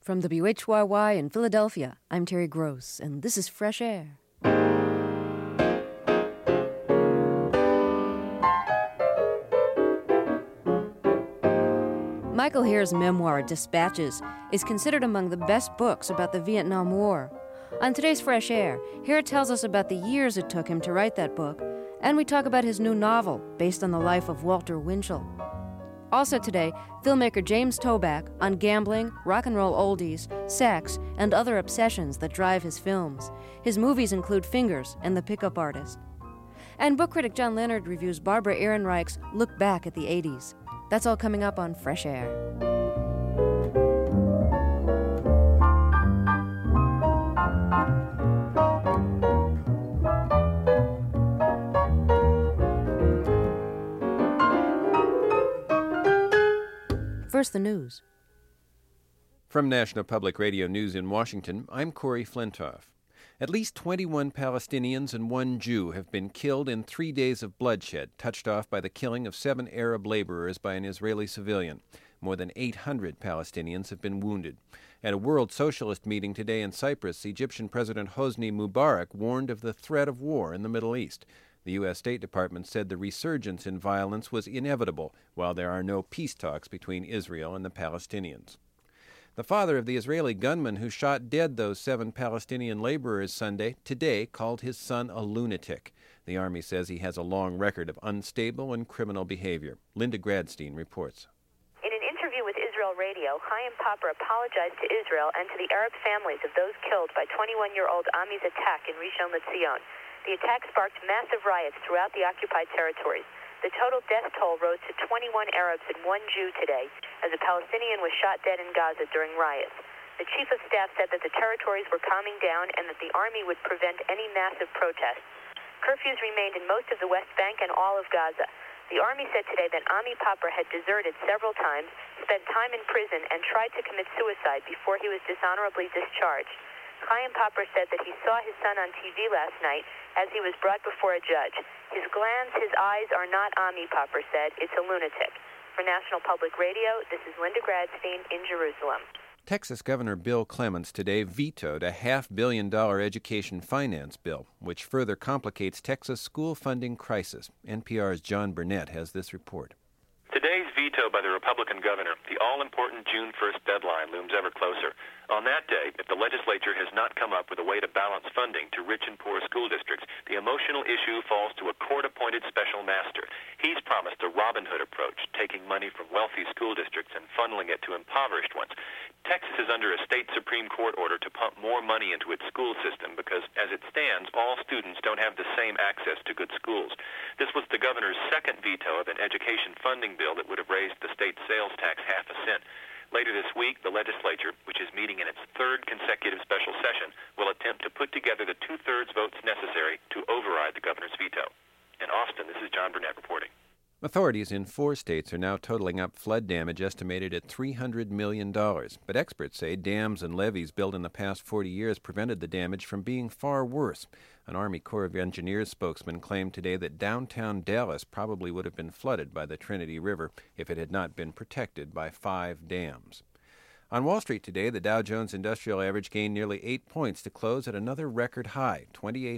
From WHYY in Philadelphia, I'm Terry Gross, and this is Fresh Air. Michael Heer's memoir, Dispatches, is considered among the best books about the Vietnam War. On today's Fresh Air, Heer tells us about the years it took him to write that book, and we talk about his new novel based on the life of Walter Winchell. Also today, filmmaker James Toback on gambling, rock and roll oldies, sex, and other obsessions that drive his films. His movies include Fingers and The Pickup Artist. And book critic John Leonard reviews Barbara Ehrenreich's Look Back at the 80s. That's all coming up on Fresh Air. First, the news. From National Public Radio News in Washington, I'm Corey Flintoff. At least 21 Palestinians and 1 Jew have been killed in 3 days of bloodshed, touched off by the killing of 7 Arab laborers by an Israeli civilian. More than 800 Palestinians have been wounded. At a World Socialist meeting today in Cyprus, Egyptian President Hosni Mubarak warned of the threat of war in the Middle East. The U.S. State Department said the resurgence in violence was inevitable, while there are no peace talks between Israel and the Palestinians. The father of the Israeli gunman who shot dead those 7 Palestinian laborers Sunday today called his son a lunatic. The Army says he has a long record of unstable and criminal behavior. Linda Gradstein reports. In an interview with Israel Radio, Chaim Popper apologized to Israel and to the Arab families of those killed by 21-year-old Ami's attack in Rishon LeZion. The attack sparked massive riots throughout the occupied territories. The total death toll rose to 21 Arabs and 1 Jew today, as a Palestinian was shot dead in Gaza during riots. The chief of staff said that the territories were calming down and that the army would prevent any massive protests. Curfews remained in most of the West Bank and all of Gaza. The army said today that Ami Popper had deserted several times, spent time in prison, and tried to commit suicide before he was dishonorably discharged. Chaim Popper said that he saw his son on TV last night as he was brought before a judge. His glands, his eyes are not Ami, Popper said. It's a lunatic. For National Public Radio, this is Linda Gradstein in Jerusalem. Texas Governor Bill Clements today vetoed a $500 million education finance bill, which further complicates Texas' school funding crisis. NPR's John Burnett has this report. Today's veto by the Republican governor, the all-important June 1st deadline, looms ever closer. On that day, if the legislature has not come up with a way to balance funding to rich and poor school districts, the emotional issue falls to a court-appointed special master. He's promised a Robin Hood approach, taking money from wealthy school districts and funneling it to impoverished ones. Texas is under a state Supreme Court order to pump more money into its school system because, as it stands, all students don't have the same access to good schools. This was the governor's second veto of an education funding bill that would have raised the state sales tax half a cent. Later this week, the legislature, which is meeting in its 3rd consecutive special session, will attempt to put together the 2/3 votes necessary to override the governor's veto. In Austin, this is John Burnett reporting. Authorities in 4 states are now totaling up flood damage estimated at $300 million. But experts say dams and levees built in the past 40 years prevented the damage from being far worse. An Army Corps of Engineers spokesman claimed today that downtown Dallas probably would have been flooded by the Trinity River if it had not been protected by 5 dams. On Wall Street today, the Dow Jones Industrial Average gained nearly 8 points to close at another record high,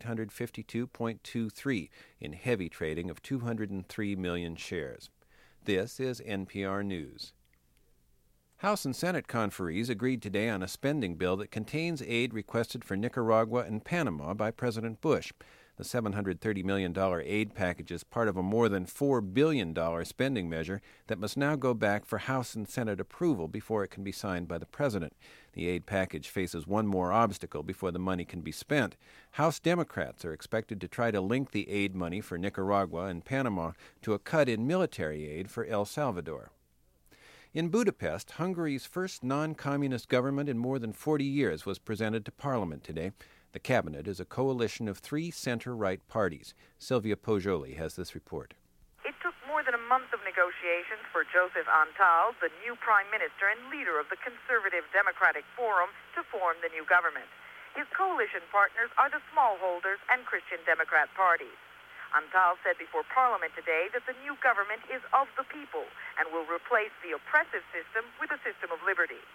2,852.23, in heavy trading of 203 million shares. This is NPR News. House and Senate conferees agreed today on a spending bill that contains aid requested for Nicaragua and Panama by President Bush. The $730 million aid package is part of a more than $4 billion spending measure that must now go back for House and Senate approval before it can be signed by the president. The aid package faces one more obstacle before the money can be spent. House Democrats are expected to try to link the aid money for Nicaragua and Panama to a cut in military aid for El Salvador. In Budapest, Hungary's first non-communist government in more than 40 years was presented to Parliament today. The cabinet is a coalition of 3 center-right parties. Sylvia Poggioli has this report. It took more than a month of negotiations for Joseph Antall, the new prime minister and leader of the Conservative Democratic Forum, to form the new government. His coalition partners are the smallholders and Christian Democrat parties. Antall said before Parliament today that the new government is of the people and will replace the oppressive system with a system of liberty.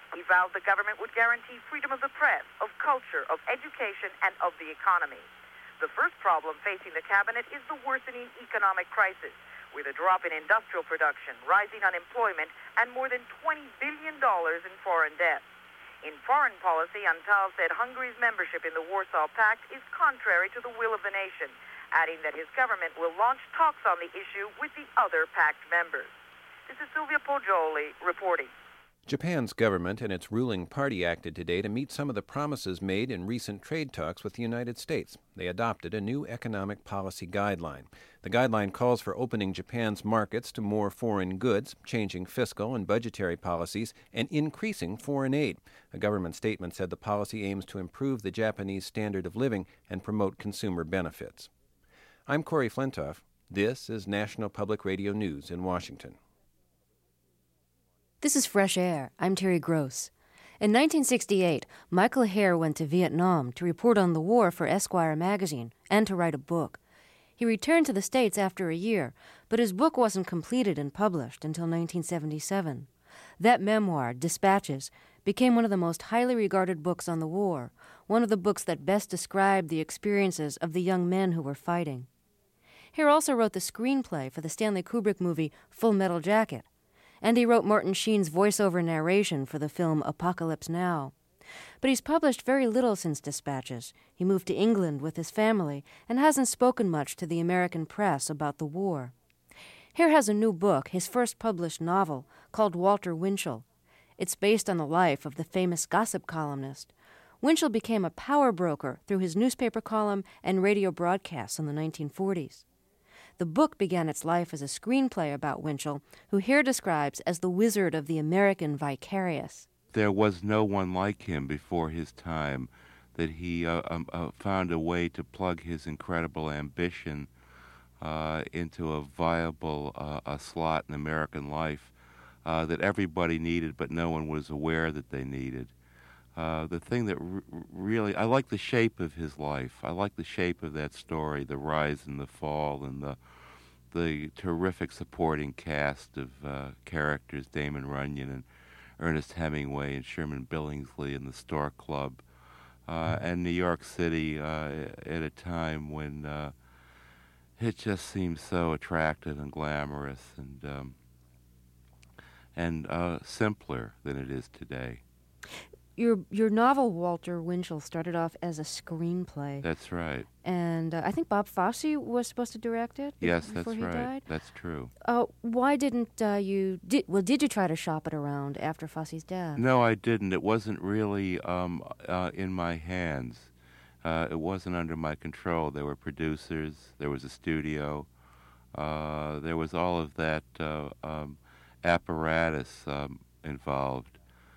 He vowed the government would guarantee freedom of the press, of culture, of education, and of the economy. The first problem facing the cabinet is the worsening economic crisis, with a drop in industrial production, rising unemployment, and more than $20 billion in foreign debt. In foreign policy, Antal said Hungary's membership in the Warsaw Pact is contrary to the will of the nation, adding that his government will launch talks on the issue with the other pact members. This is Sylvia Poggioli reporting. Japan's government and its ruling party acted today to meet some of the promises made in recent trade talks with the United States. They adopted a new economic policy guideline. The guideline calls for opening Japan's markets to more foreign goods, changing fiscal and budgetary policies, and increasing foreign aid. A government statement said the policy aims to improve the Japanese standard of living and promote consumer benefits. I'm Corey Flintoff. This is National Public Radio News in Washington. This is Fresh Air. I'm Terry Gross. In 1968, Michael Herr went to Vietnam to report on the war for Esquire magazine and to write a book. He returned to the States after a year, but his book wasn't completed and published until 1977. That memoir, Dispatches, became one of the most highly regarded books on the war, one of the books that best described the experiences of the young men who were fighting. Herr also wrote the screenplay for the Stanley Kubrick movie Full Metal Jacket, and he wrote Martin Sheen's voiceover narration for the film Apocalypse Now. But he's published very little since Dispatches. He moved to England with his family and hasn't spoken much to the American press about the war. Herr has a new book, his first published novel, called Walter Winchell. It's based on the life of the famous gossip columnist. Winchell became a power broker through his newspaper column and radio broadcasts in the 1940s. The book began its life as a screenplay about Winchell, who Herr describes as the wizard of the American vicarious. There was no one like him before his time, that he found a way to plug his incredible ambition into a viable a slot in American life that everybody needed, but no one was aware that they needed. The thing that really, I like the shape of his life. I like the shape of that story, the rise and the fall, and the terrific supporting cast of characters, Damon Runyon and Ernest Hemingway and Sherman Billingsley and the Stork Club, and New York City at a time when it just seemed so attractive and glamorous and simpler than it is today. Your novel, Walter Winchell, started off as a screenplay. That's right. And I think Bob Fosse was supposed to direct it yes, before he right. died? That's true. Why didn't you... Did you try to shop it around after Fosse's death? No, I didn't. It wasn't really in my hands. It wasn't under my control. There were producers. There was a studio. There was all of that apparatus involved.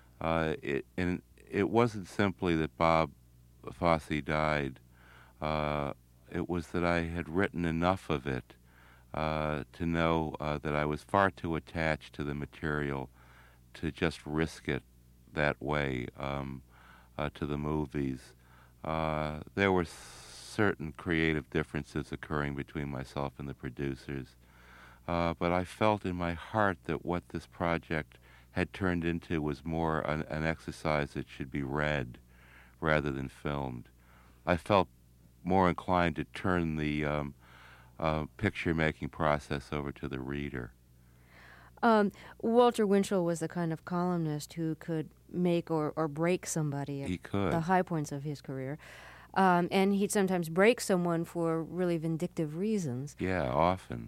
It wasn't simply that Bob Fosse died. It was that I had written enough of it to know that I was far too attached to the material to just risk it that way to the movies. There were certain creative differences occurring between myself and the producers, but I felt in my heart that what this project had turned into was more an exercise that should be read rather than filmed. I felt more inclined to turn the picture-making process over to the reader. Walter Winchell was the kind of columnist who could make or break somebody at He could. the high points of his career. And he'd sometimes break someone for really vindictive reasons. Yeah, often.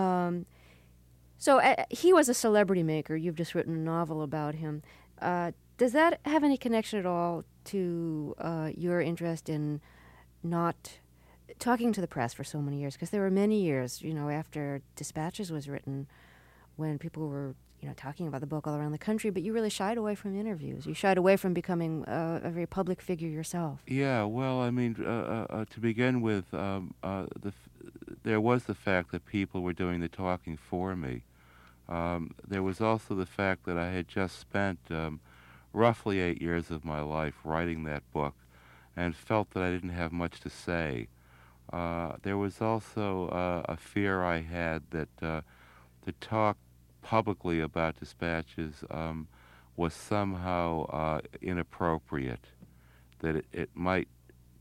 So he was a celebrity maker. You've just written a novel about him. Does that have any connection at all to your interest in not talking to the press for so many years? Because there were many years, after Dispatches was written, when people were, talking about the book all around the country, but you really shied away from interviews. You shied away from becoming a very public figure yourself. Yeah, well, I mean, to begin with, there was the fact that people were doing the talking for me. There was also the fact that I had just spent roughly 8 years of my life writing that book and felt that I didn't have much to say. There was also a fear I had that to talk publicly about Dispatches was somehow inappropriate, that it might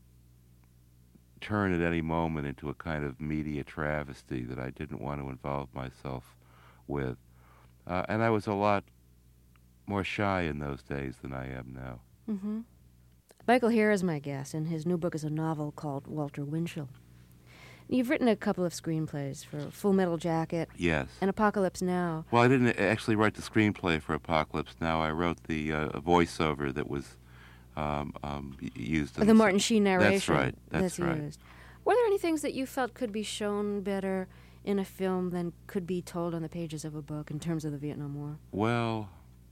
turn at any moment into a kind of media travesty that I didn't want to involve myself with. And I was a lot more shy in those days than I am now. Mm-hmm. Michael Herr is my guest, and his new book is a novel called Walter Winchell. You've written a couple of screenplays for Full Metal Jacket. Yes. And Apocalypse Now. Well, I didn't actually write the screenplay for Apocalypse Now. I wrote the voiceover that was used in the Martin Sheen narration. That's right. That's right. Used. Were there any things that you felt could be shown better in a film than could be told on the pages of a book in terms of the Vietnam War? Well,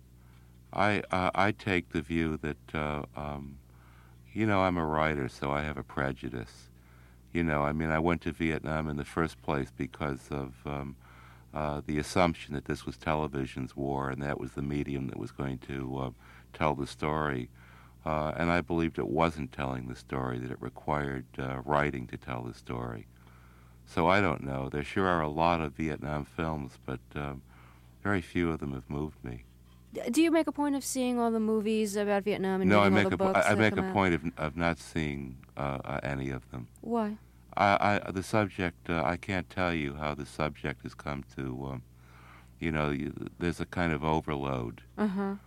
I take the view that, I'm a writer, so I have a prejudice. I went to Vietnam in the first place because of the assumption that this was television's war and that was the medium that was going to tell the story. And I believed it wasn't telling the story, that it required writing to tell the story. So I don't know. There sure are a lot of Vietnam films, but very few of them have moved me. Do you make a point of seeing all the movies about Vietnam and reading all the books? I make a point of not seeing any of them. Why? The subject, I can't tell you how the subject has come to, there's a kind of overload. Uh-huh.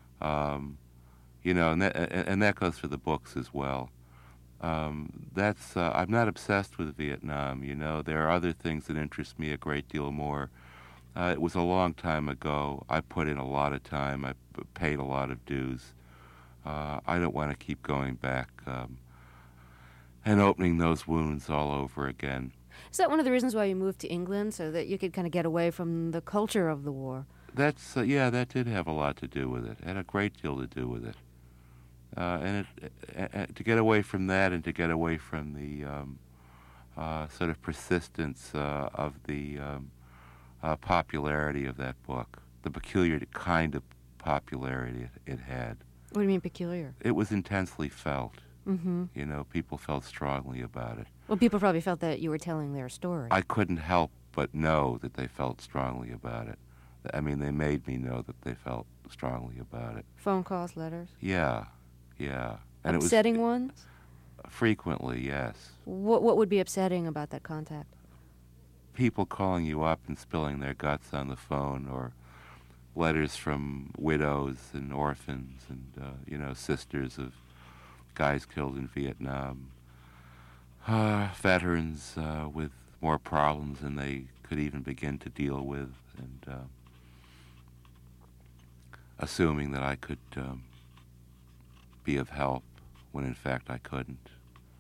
And that goes for the books as well. I'm not obsessed with Vietnam, There are other things that interest me a great deal more. It was a long time ago. I put in a lot of time. I paid a lot of dues. I don't want to keep going back and opening those wounds all over again. Is that one of the reasons why you moved to England, so that you could kind of get away from the culture of the war? That did have a lot to do with it. It had a great deal to do with it. And to get away from that and to get away from the sort of persistence of the popularity of that book, the peculiar kind of popularity it had. What do you mean peculiar? It was intensely felt. Mm-hmm. People felt strongly about it. Well, people probably felt that you were telling their story. I couldn't help but know that they felt strongly about it. I mean, they made me know that they felt strongly about it. Phone calls, letters? Yeah. And upsetting ones? Frequently, yes. What would be upsetting about that contact? People calling you up and spilling their guts on the phone, or letters from widows and orphans and, sisters of guys killed in Vietnam. Veterans with more problems than they could even begin to deal with, and assuming that I could be of help when in fact I couldn't.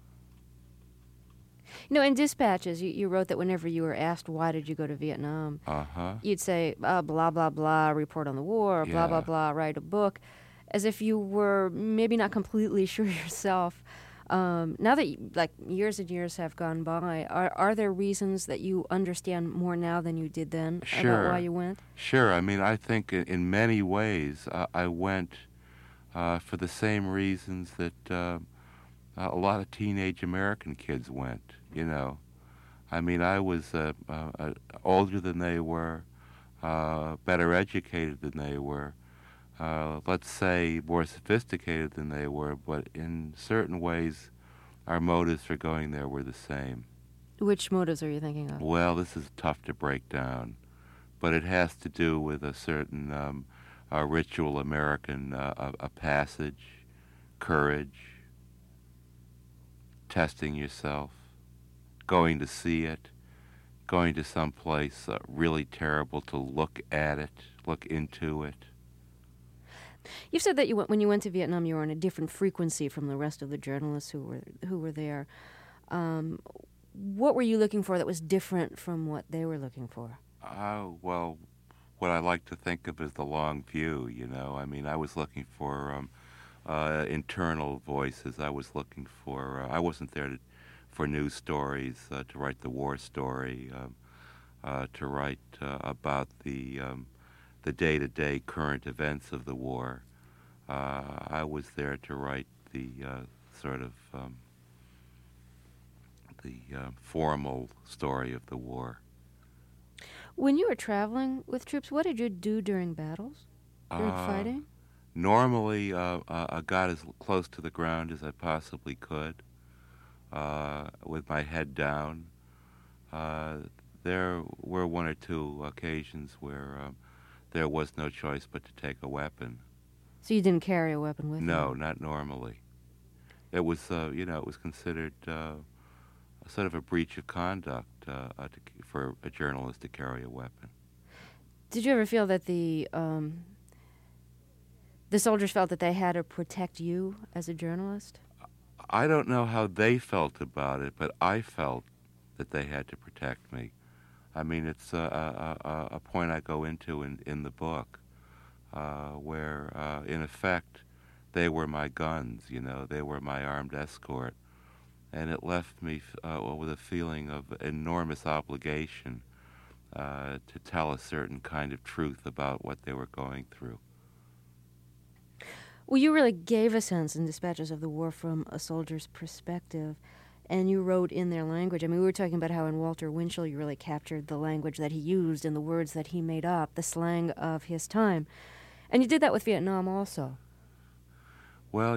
In dispatches, you wrote that whenever you were asked why did you go to Vietnam, you'd say, blah, blah, blah, report on the war, blah, blah, blah, write a book, as if you were maybe not completely sure yourself. Now that years and years have gone by, are there reasons that you understand more now than you did then about why you went? Sure. I mean, I think in many ways I went for the same reasons that a lot of teenage American kids went, I mean, I was older than they were, better educated than they were, let's say more sophisticated than they were, but in certain ways our motives for going there were the same. Which motives are you thinking of? Well, this is tough to break down, but it has to do with a certain ritual American a passage, courage, testing yourself, going to see it, going to some place really terrible to look at it, look into it. You've said that when you went to Vietnam, you were on a different frequency from the rest of the journalists who were there. What were you looking for that was different from what they were looking for? Well, what I like to think of as the long view, I mean, I was looking for internal voices. I was looking for, I wasn't there for news stories, to write the war story, to write about the day-to-day current events of the war. I was there to write the sort of formal story of the war. When you were traveling with troops, what did you do during battles? During fighting? Normally, I got as close to the ground as I possibly could, with my head down. There were one or two occasions where there was no choice but to take a weapon. So you didn't carry a weapon with you? No, not normally. It was, it was considered sort of a breach of conduct for a journalist to carry a weapon. Did you ever feel that the soldiers felt that they had to protect you as a journalist? I don't know how they felt about it, but I felt that they had to protect me. I mean, it's a point I go into in the book, where, in effect, they were my guns, they were my armed escort. And it left me with a feeling of enormous obligation to tell a certain kind of truth about what they were going through. Well, you really gave a sense in Dispatches of the War from a soldier's perspective, and you wrote in their language. I mean, we were talking about how in Walter Winchell you really captured the language that he used and the words that he made up, the slang of his time. And you did that with Vietnam also. Well,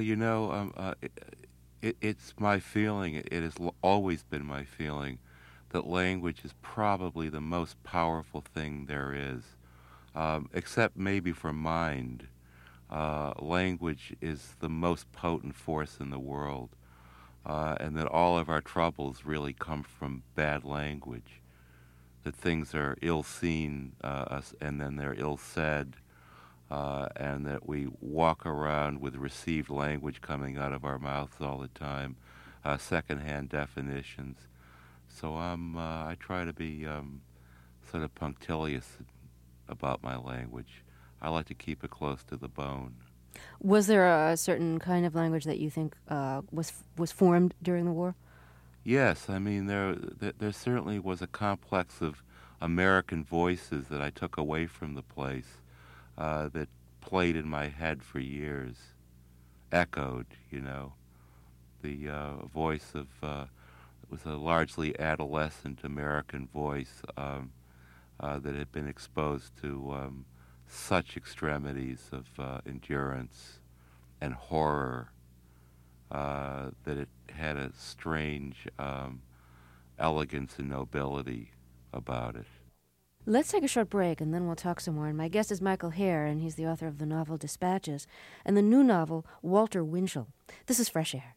it's my feeling, it has always been my feeling, that language is probably the most powerful thing there is, except maybe for mind. Language is the most potent force in the world, and that all of our troubles really come from bad language, that things are ill-seen and then they're ill-said, and that we walk around with received language coming out of our mouths all the time, second-hand definitions. So I try to be sort of punctilious about my language. I like to keep it close to the bone. Was there a certain kind of language that you think was formed during the war? Yes, I mean there certainly was a complex of American voices that I took away from the place that played in my head for years, echoed. The voice of it was a largely adolescent American voice that had been exposed to such extremities of endurance and horror that it had a strange elegance and nobility about it. Let's take a short break, and then we'll talk some more. And my guest is Michael Hare, and he's the author of the novel Dispatches and the new novel Walter Winchell. This is Fresh Air.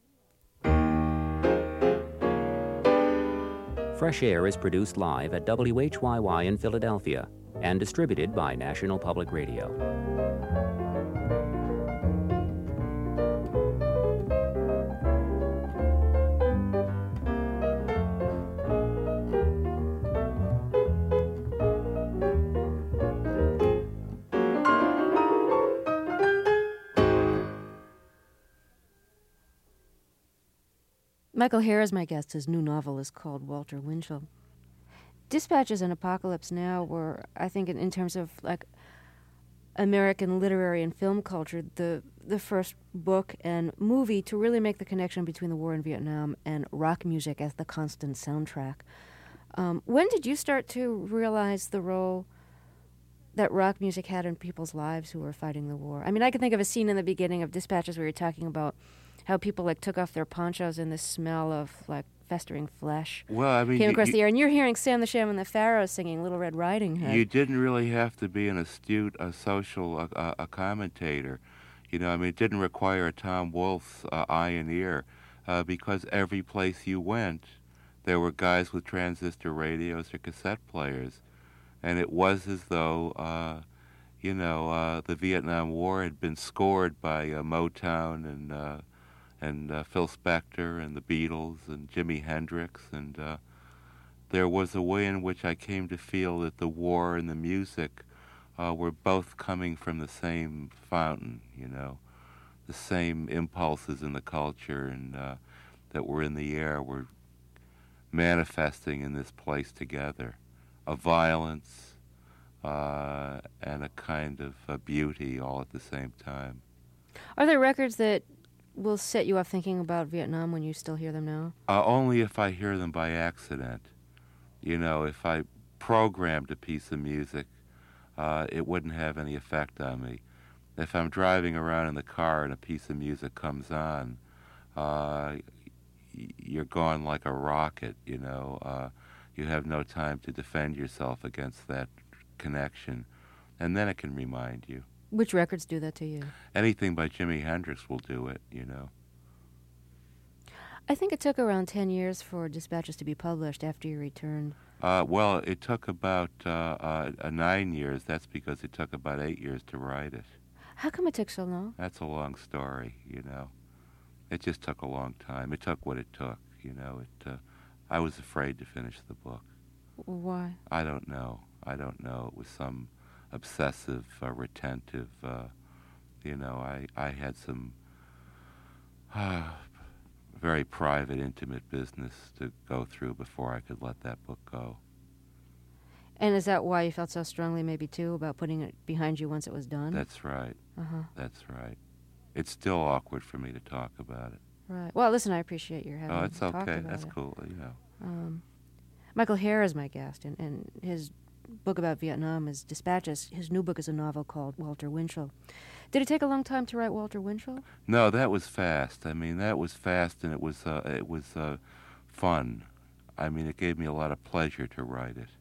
Fresh Air is produced live at WHYY in Philadelphia and distributed by National Public Radio. Michael Hare is my guest. His new novel is called Walter Winchell. Dispatches and Apocalypse Now were, I think, in terms of like American literary and film culture, the first book and movie to really make the connection between the war in Vietnam and rock music as the constant soundtrack. When did you start to realize the role that rock music had in people's lives who were fighting the war? I mean, I can think of a scene in the beginning of Dispatches where you're talking about how people like took off their ponchos and the smell of like festering flesh came across the air, and you're hearing Sam the Sham and the Pharaohs singing Little Red Riding Hood. You didn't really have to be an astute social commentator. It didn't require a Tom Wolfe's eye and ear, because every place you went, there were guys with transistor radios or cassette players, and it was as though, the Vietnam War had been scored by Motown and Phil Spector and the Beatles and Jimi Hendrix, and there was a way in which I came to feel that the war and the music were both coming from the same fountain, the same impulses in the culture and that were in the air were manifesting in this place together, a violence and a kind of beauty all at the same time. Are there records that will set you up thinking about Vietnam when you still hear them now? Only if I hear them by accident. If I programmed a piece of music, it wouldn't have any effect on me. If I'm driving around in the car and a piece of music comes on, you're gone like a rocket, you know. You have no time to defend yourself against that connection, and then it can remind you. Which records do that to you? Anything by Jimi Hendrix will do it, you know. I think it took around 10 years for Dispatches to be published after you returned. Well, it took about 9 years. That's because it took about 8 years to write it. How come it took so long? That's a long story, you know. It just took a long time. It took what it took, you know. I was afraid to finish the book. Why? I don't know. It was some obsessive, retentive, you know, I had some very private, intimate business to go through before I could let that book go. And is that why you felt so strongly, maybe, too, about putting it behind you once it was done? That's right. Uh-huh. That's right. It's still awkward for me to talk about it. Right. Well, listen, I appreciate your having it's talked okay. about That's it. cool, you know. Michael Herr is my guest, and his book about Vietnam is Dispatches. His new book is a novel called Walter Winchell. Did it take a long time to write Walter Winchell? No, that was fast. I mean, that was fast, and it was fun. I mean, it gave me a lot of pleasure to write it.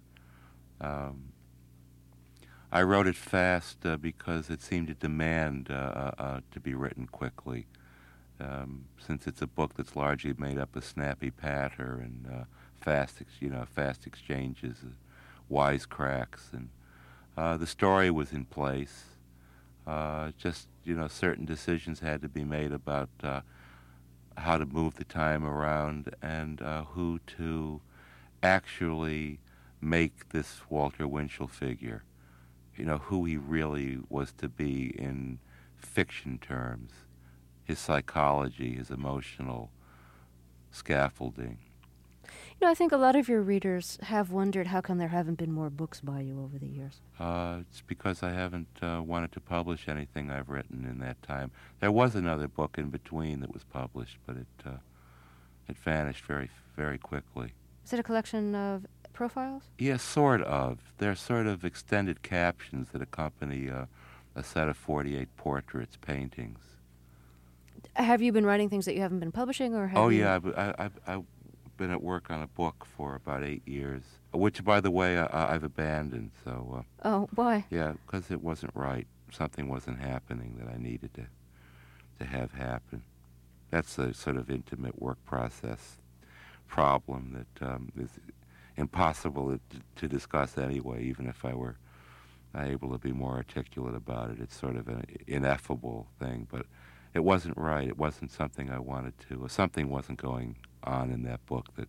I wrote it fast because it seemed to demand to be written quickly, since it's a book that's largely made up of snappy patter and fast exchanges, wisecracks, and the story was in place. Just, you know, certain decisions had to be made about how to move the time around and who to actually make this Walter Winchell figure, you know, who he really was to be in fiction terms, his psychology, his emotional scaffolding. You know, I think a lot of your readers have wondered how come there haven't been more books by you over the years. It's because I haven't wanted to publish anything I've written in that time. There was another book in between that was published, but it vanished very, very quickly. Is it a collection of profiles? Yes, sort of. They're sort of extended captions that accompany a set of 48 portraits, paintings. Have you been writing things that you haven't been publishing, or have you... Yeah, I've been at work on a book for about 8 years, which, by the way, I've abandoned. So. Oh, why? Yeah, because it wasn't right. Something wasn't happening that I needed to have happen. That's a sort of intimate work process problem that is impossible to discuss anyway, even if I were able to be more articulate about it. It's sort of an ineffable thing, but it wasn't right. It wasn't something I wanted to. Something wasn't going on in that book that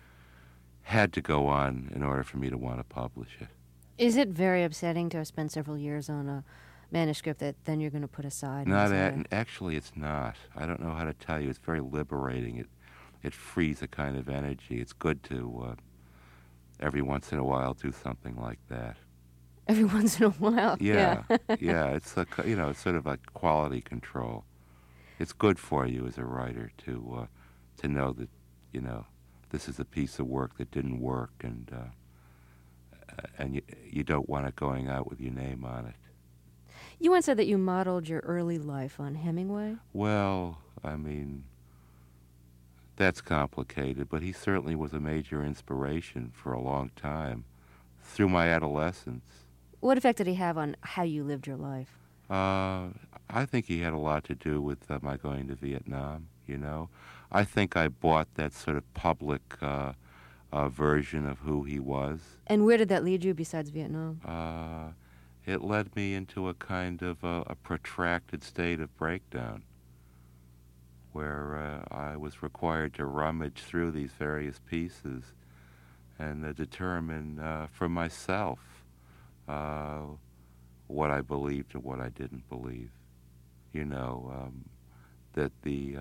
had to go on in order for me to want to publish it. Is it very upsetting to have spent several years on a manuscript that then you're going to put aside? Actually, it's not. I don't know how to tell you. It's very liberating. It frees a kind of energy. It's good to every once in a while do something like that. Every once in a while. Yeah. Yeah. It's it's sort of like quality control. It's good for you as a writer to know that, you know, this is a piece of work that didn't work, and you don't want it going out with your name on it. You once said that you modeled your early life on Hemingway. Well, I mean, that's complicated, but he certainly was a major inspiration for a long time, through my adolescence. What effect did he have on how you lived your life? I think he had a lot to do with my going to Vietnam, you know. I think I bought that sort of public version of who he was. And where did that lead you besides Vietnam? It led me into a kind of a protracted state of breakdown, where I was required to rummage through these various pieces and determine for myself what I believed and what I didn't believe. You know, that the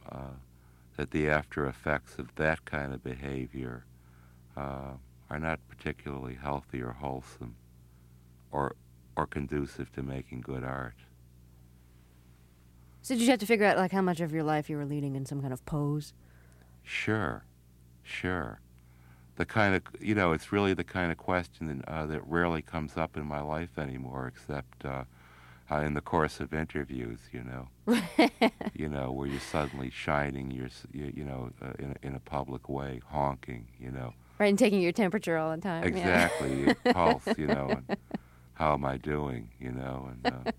after effects of that kind of behavior are not particularly healthy or wholesome, or conducive to making good art. So did you have to figure out, like, how much of your life you were leading in some kind of pose? Sure. The kind of, you know, it's really the kind of question that rarely comes up in my life anymore, except in the course of interviews, you know. You know, where you're suddenly shining in a public way, honking, you know. Right, and taking your temperature all the time. Exactly, Yeah. your pulse, you know, and how am I doing, you know, and...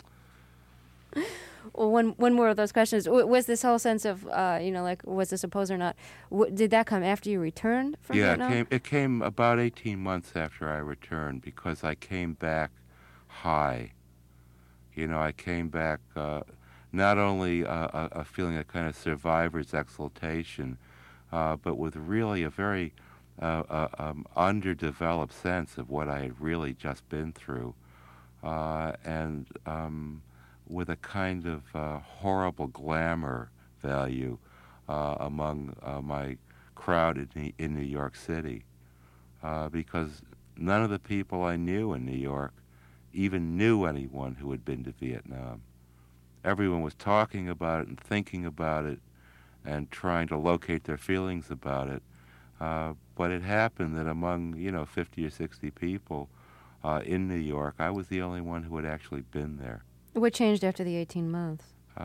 Well, one more of those questions. Was this whole sense of, like, was this a pose or not, did that come after you returned from Vietnam? Yeah, it came about 18 months after I returned, because I came back high. You know, I came back not only a feeling a kind of survivor's exultation, but with really a very underdeveloped sense of what I had really just been through, and with a kind of horrible glamour value among my crowd in New York City, because none of the people I knew in New York even knew anyone who had been to Vietnam. Everyone was talking about it and thinking about it and trying to locate their feelings about it. But it happened that among, 50 or 60 people in New York, I was the only one who had actually been there. What changed after the 18 months?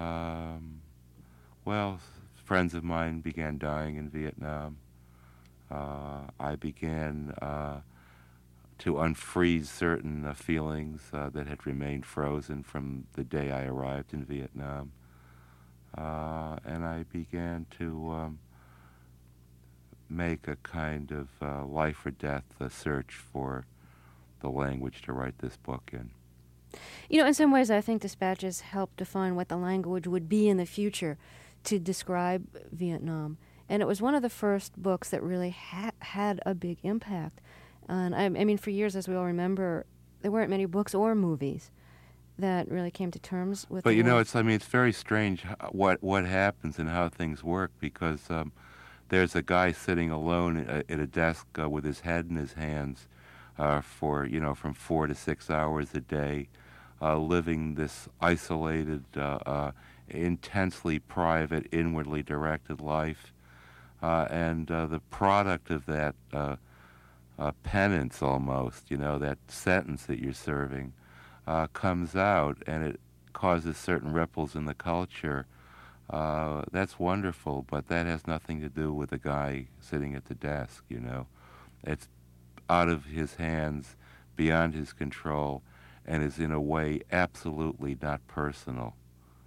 Well, friends of mine began dying in Vietnam. I began to unfreeze certain feelings that had remained frozen from the day I arrived in Vietnam. And I began to make a kind of life or death search for the language to write this book in. You know, in some ways, I think Dispatches helped define what the language would be in the future to describe Vietnam. And it was one of the first books that really had a big impact. And I mean, for years, as we all remember, there weren't many books or movies that really came to terms with. But the you know, war. it's very strange what happens and how things work, because there's a guy sitting alone at a desk with his head in his hands for from 4 to 6 hours a day, living this isolated, intensely private, inwardly directed life, and the product of that penance, almost, that sentence that you're serving, comes out, and it causes certain ripples in the culture. That's wonderful, but that has nothing to do with the guy sitting at the desk, It's out of his hands, beyond his control, and is in a way absolutely not personal.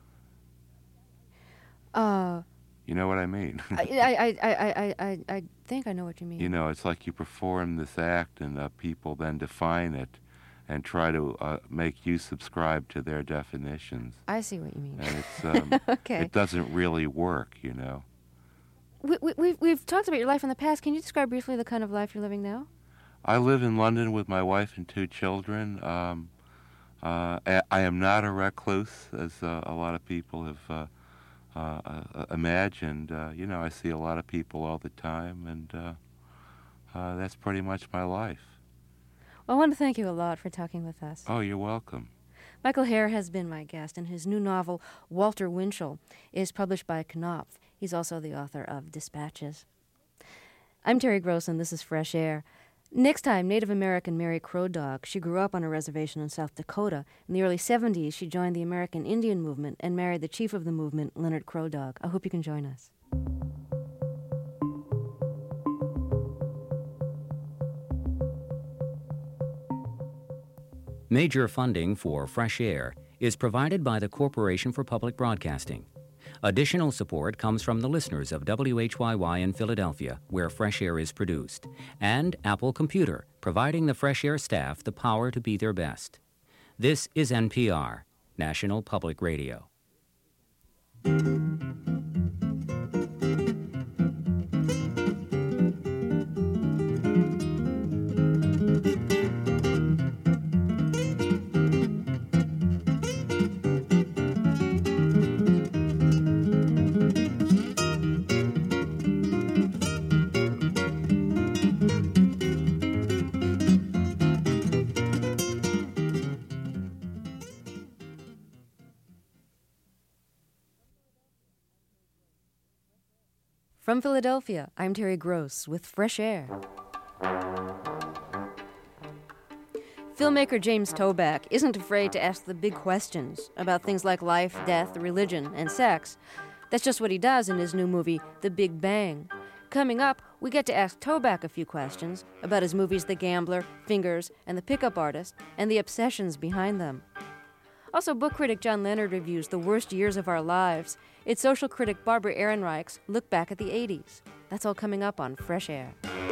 You know what I mean? I think I know what you mean. It's like you perform this act, and people then define it and try to make you subscribe to their definitions. I see what you mean. And it's okay. It doesn't really work, We've talked about your life in the past. Can you describe briefly the kind of life you're living now? I live in London with my wife and 2 children. I am not a recluse, as a lot of people have imagined. I see a lot of people all the time, and that's pretty much my life. Well, I want to thank you a lot for talking with us. Oh, you're welcome. Michael Herr has been my guest, and his new novel, Walter Winchell, is published by Knopf. He's also the author of Dispatches. I'm Terry Gross, and this is Fresh Air. Next time, Native American Mary Crow Dog. She grew up on a reservation in South Dakota. In the early 70s, she joined the American Indian movement and married the chief of the movement, Leonard Crow Dog. I hope you can join us. Major funding for Fresh Air is provided by the Corporation for Public Broadcasting. Additional support comes from the listeners of WHYY in Philadelphia, where Fresh Air is produced, and Apple Computer, providing the Fresh Air staff the power to be their best. This is NPR, National Public Radio. From Philadelphia, I'm Terry Gross with Fresh Air. Filmmaker James Toback isn't afraid to ask the big questions about things like life, death, religion, and sex. That's just what he does in his new movie, The Big Bang. Coming up, we get to ask Toback a few questions about his movies The Gambler, Fingers, and The Pickup Artist, and the obsessions behind them. Also, book critic John Leonard reviews The Worst Years of Our Lives. Its social critic Barbara Ehrenreich's look back at the 80s. That's all coming up on Fresh Air.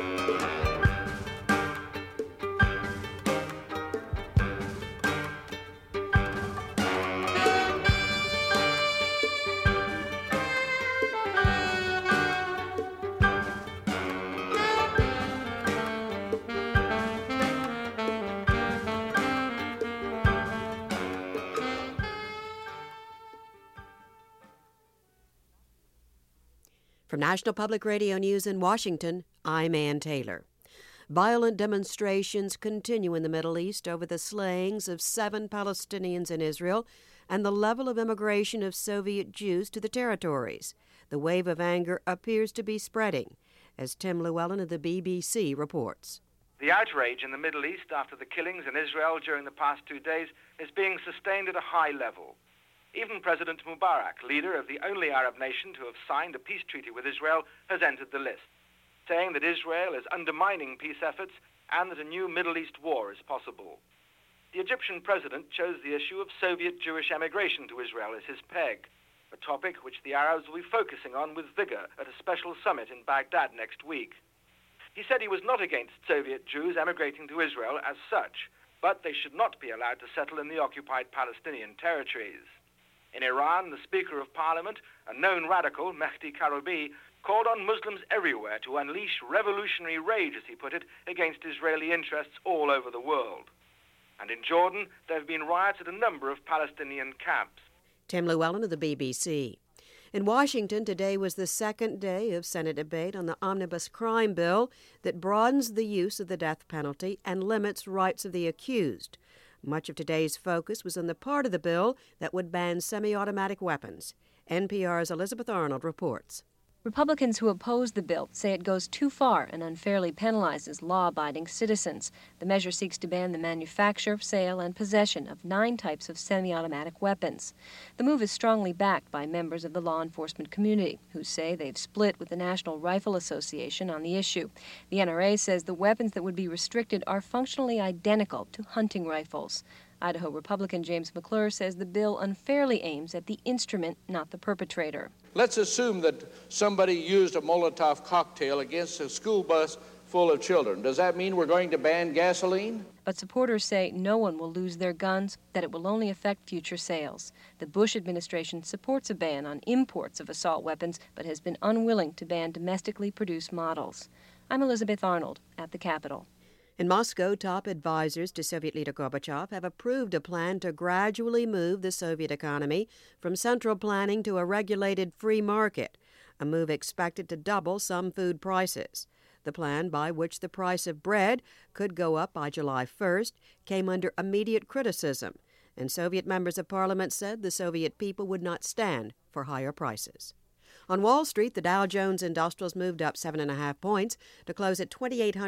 From National Public Radio News in Washington, I'm Ann Taylor. Violent demonstrations continue in the Middle East over the slayings of 7 Palestinians in Israel and the level of immigration of Soviet Jews to the territories. The wave of anger appears to be spreading, as Tim Llewellyn of the BBC reports. The outrage in the Middle East after the killings in Israel during the past 2 days is being sustained at a high level. Even President Mubarak, leader of the only Arab nation to have signed a peace treaty with Israel, has entered the list, saying that Israel is undermining peace efforts and that a new Middle East war is possible. The Egyptian president chose the issue of Soviet Jewish emigration to Israel as his peg, a topic which the Arabs will be focusing on with vigor at a special summit in Baghdad next week. He said he was not against Soviet Jews emigrating to Israel as such, but they should not be allowed to settle in the occupied Palestinian territories. In Iran, the Speaker of Parliament, a known radical, Mehdi Karoubi, called on Muslims everywhere to unleash revolutionary rage, as he put it, against Israeli interests all over the world. And in Jordan, there have been riots at a number of Palestinian camps. Tim Llewellyn of the BBC. In Washington, today was the second day of Senate debate on the omnibus crime bill that broadens the use of the death penalty and limits rights of the accused. Much of today's focus was on the part of the bill that would ban semi-automatic weapons. NPR's Elizabeth Arnold reports. Republicans who oppose the bill say it goes too far and unfairly penalizes law-abiding citizens. The measure seeks to ban the manufacture, sale, and possession of 9 types of semi-automatic weapons. The move is strongly backed by members of the law enforcement community, who say they've split with the National Rifle Association on the issue. The NRA says the weapons that would be restricted are functionally identical to hunting rifles. Idaho Republican James McClure says the bill unfairly aims at the instrument, not the perpetrator. Let's assume that somebody used a Molotov cocktail against a school bus full of children. Does that mean we're going to ban gasoline? But supporters say no one will lose their guns, that it will only affect future sales. The Bush administration supports a ban on imports of assault weapons, but has been unwilling to ban domestically produced models. I'm Elizabeth Arnold at the Capitol. In Moscow, top advisors to Soviet leader Gorbachev have approved a plan to gradually move the Soviet economy from central planning to a regulated free market, a move expected to double some food prices. The plan, by which the price of bread could go up by July 1st, came under immediate criticism, and Soviet members of parliament said the Soviet people would not stand for higher prices. On Wall Street, the Dow Jones Industrials moved up 7.5 points to close at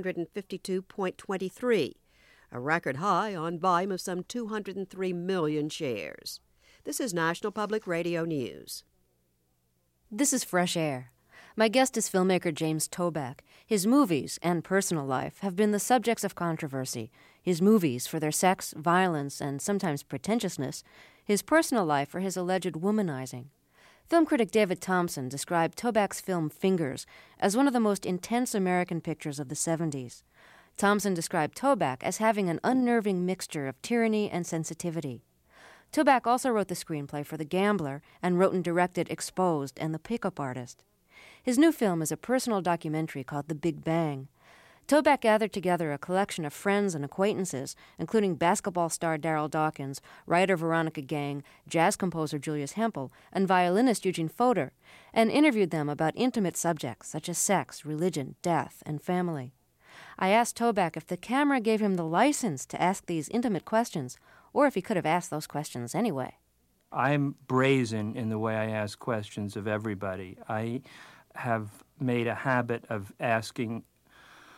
2,852.23, a record high on volume of some 203 million shares. This is National Public Radio News. This is Fresh Air. My guest is filmmaker James Toback. His movies and personal life have been the subjects of controversy. His movies for their sex, violence, and sometimes pretentiousness. His personal life for his alleged womanizing. Film critic David Thompson described Toback's film Fingers as one of the most intense American pictures of the 70s. Thompson described Toback as having an unnerving mixture of tyranny and sensitivity. Toback also wrote the screenplay for The Gambler and wrote and directed Exposed and The Pickup Artist. His new film is a personal documentary called The Big Bang. Toback gathered together a collection of friends and acquaintances, including basketball star Darryl Dawkins, writer Veronica Gang, jazz composer Julius Hempel, and violinist Eugene Fodor, and interviewed them about intimate subjects such as sex, religion, death, and family. I asked Toback if the camera gave him the license to ask these intimate questions, or if he could have asked those questions anyway. I'm brazen in the way I ask questions of everybody. I have made a habit of asking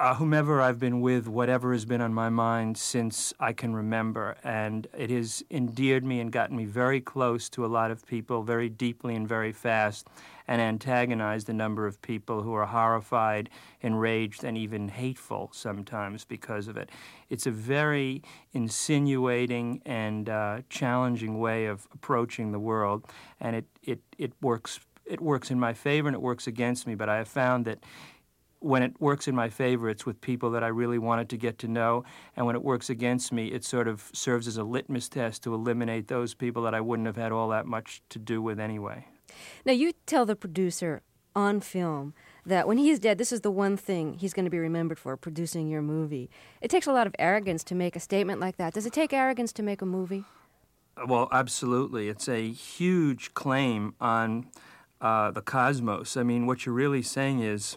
Whomever I've been with, whatever has been on my mind since I can remember. And it has endeared me and gotten me very close to a lot of people very deeply and very fast, and antagonized a number of people who are horrified, enraged, and even hateful sometimes because of it. It's a very insinuating and challenging way of approaching the world, and it works in my favor and it works against me, but I have found that when it works in my favor, it's with people that I really wanted to get to know, and when it works against me, it sort of serves as a litmus test to eliminate those people that I wouldn't have had all that much to do with anyway. Now, you tell the producer on film that when he's dead, this is the one thing he's going to be remembered for, producing your movie. It takes a lot of arrogance to make a statement like that. Does it take arrogance to make a movie? Well, absolutely. It's a huge claim on the cosmos. I mean, what you're really saying is,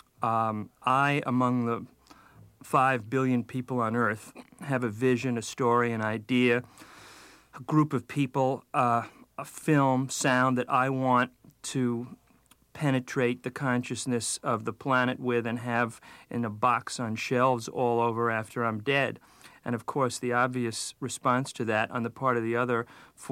I, among the 5 billion people on Earth, have a vision, a story, an idea, a group of people, a film, sound that I want to penetrate the consciousness of the planet with and have in a box on shelves all over after I'm dead. And of course, the obvious response to that on the part of the other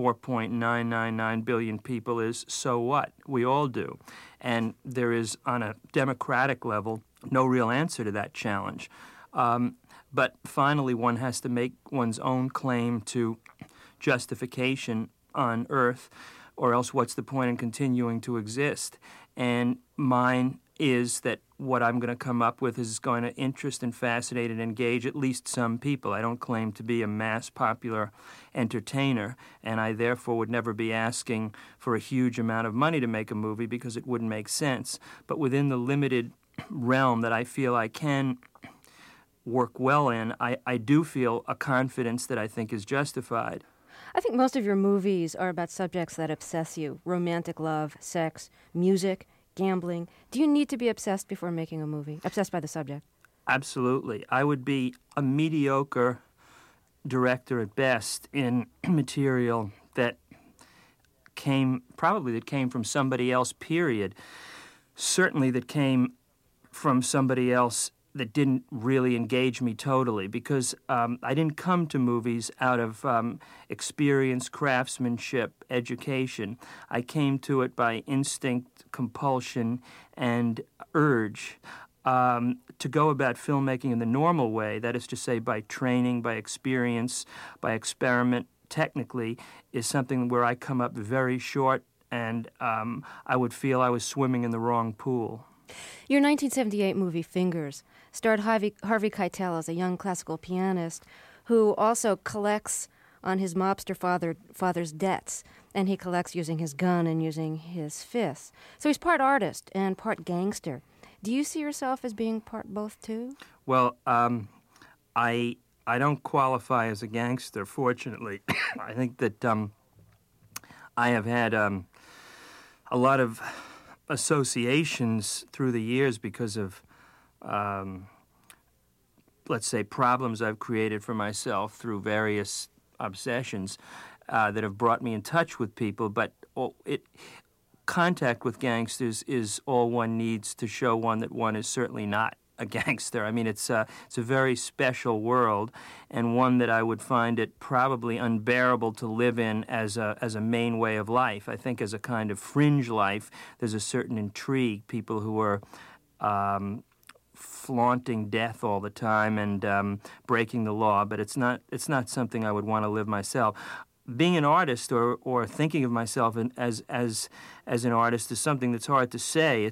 4.999 billion people is, so what? We all do. And there is, on a democratic level, no real answer to that challenge. But finally, one has to make one's own claim to justification on Earth, or else what's the point in continuing to exist? And mine is that what I'm going to come up with is going to interest and fascinate and engage at least some people. I don't claim to be a mass popular entertainer, and I therefore would never be asking for a huge amount of money to make a movie because it wouldn't make sense. But within the limited realm that I feel I can work well in, I do feel a confidence that I think is justified. I think most of your movies are about subjects that obsess you: romantic love, sex, music, gambling. Do you need to be obsessed before making a movie? Obsessed by the subject? Absolutely. I would be a mediocre director at best in material that came from somebody else, period. Certainly that came from somebody else that didn't really engage me totally, because I didn't come to movies out of experience, craftsmanship, education. I came to it by instinct, compulsion, and urge. To go about filmmaking in the normal way, that is to say by training, by experience, by experiment, technically, is something where I come up very short, and I would feel I was swimming in the wrong pool. Your 1978 movie, Fingers, starred Harvey Keitel as a young classical pianist who also collects on his mobster father's debts, and he collects using his gun and using his fists. So he's part artist and part gangster. Do you see yourself as being part both, too? Well, I don't qualify as a gangster, fortunately. I think that I have had a lot of associations through the years because of, let's say, problems I've created for myself through various obsessions that have brought me in touch with people. But contact with gangsters is all one needs to show one that one is certainly not a gangster. I mean, it's a very special world, and one that I would find it probably unbearable to live in as a main way of life. I think as a kind of fringe life, there's a certain intrigue. People who are flaunting death all the time and breaking the law, but it's not something I would want to live myself. Being an artist or thinking of myself as an artist is something that's hard to say.